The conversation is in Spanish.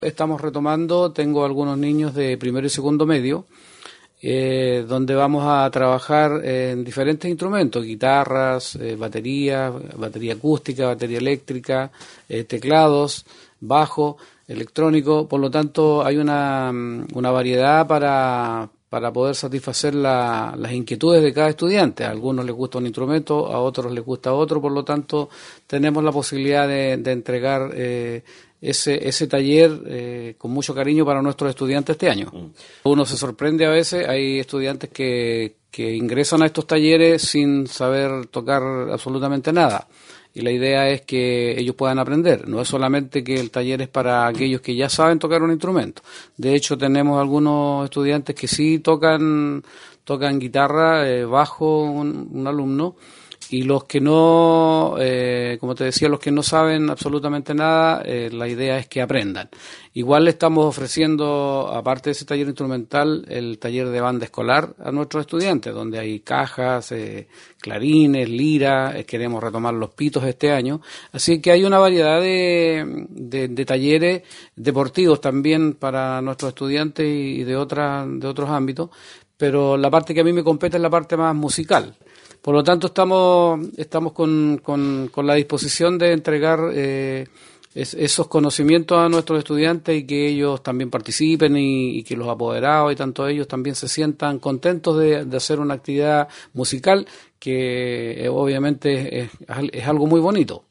Estamos retomando, tengo algunos niños de primero y segundo medio, donde vamos a trabajar en diferentes instrumentos, guitarras, batería acústica, batería eléctrica, teclados, bajo, electrónico. Por lo tanto, hay una variedad para poder satisfacer las inquietudes de cada estudiante. A algunos les gusta un instrumento, a otros les gusta otro. Por lo tanto, tenemos la posibilidad de entregar ese taller con mucho cariño para nuestros estudiantes este año. Uno se sorprende a veces, hay estudiantes que ingresan a estos talleres sin saber tocar absolutamente nada. Y la idea es que ellos puedan aprender. No es solamente que el taller es para aquellos que ya saben tocar un instrumento. De hecho, tenemos algunos estudiantes que sí tocan guitarra, bajo, un alumno, y los que no, como te decía, los que no saben absolutamente nada, la idea es que aprendan. Igual le estamos ofreciendo, aparte de ese taller instrumental, el taller de banda escolar a nuestros estudiantes, donde hay cajas, clarines, lira, queremos retomar los pitos este año. Así que hay una variedad de talleres deportivos también para nuestros estudiantes y de otros ámbitos, pero la parte que a mí me compete es la parte más musical. Por lo tanto, estamos con la disposición de entregar esos conocimientos a nuestros estudiantes y que ellos también participen y que los apoderados y tanto ellos también se sientan contentos de hacer una actividad musical que obviamente es algo muy bonito.